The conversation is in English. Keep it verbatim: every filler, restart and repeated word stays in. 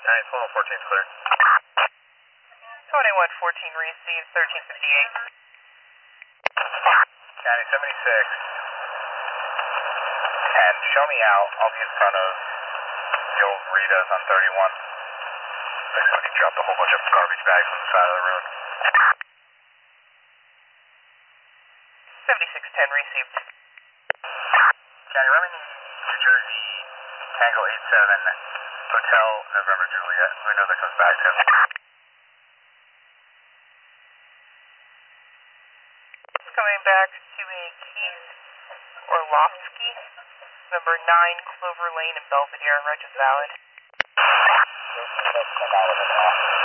Alright, twelve fourteen is clear. twenty-one fourteen received, thirteen fifty-eight. County seventy-six. ten, show me out. I'll be in front of the old Rita's on thirty-one. Somebody dropped a whole bunch of garbage bags on the side of the road. seventy-six ten received. County, Remini, New Jersey, Tango eight seven, Hotel November Juliet. Let me know that comes back to him. Coming back to a Keith Orlovsky, number nine Clover Lane in Belvedere, Regis Valid. Come out of it now.